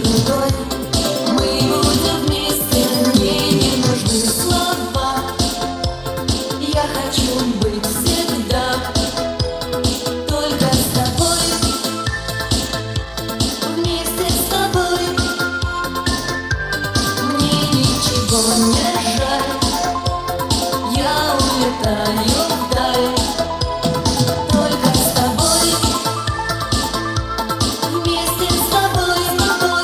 другой. Мы будем вместе, мне не нужны слова. Я хочу быть всегда только с тобой, вместе с тобой. Мне ничего не жаль, я улетаю вдаль. Только с тобой, вместе с тобой, с тобой.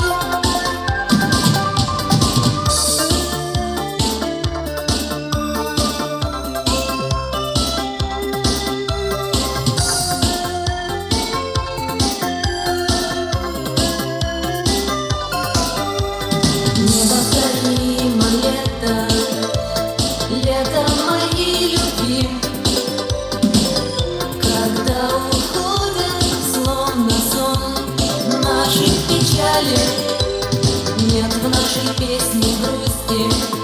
Неповторимо лето, лето моей любви, когда уходят словно сон наши печали. Нет в нашей песне грусти.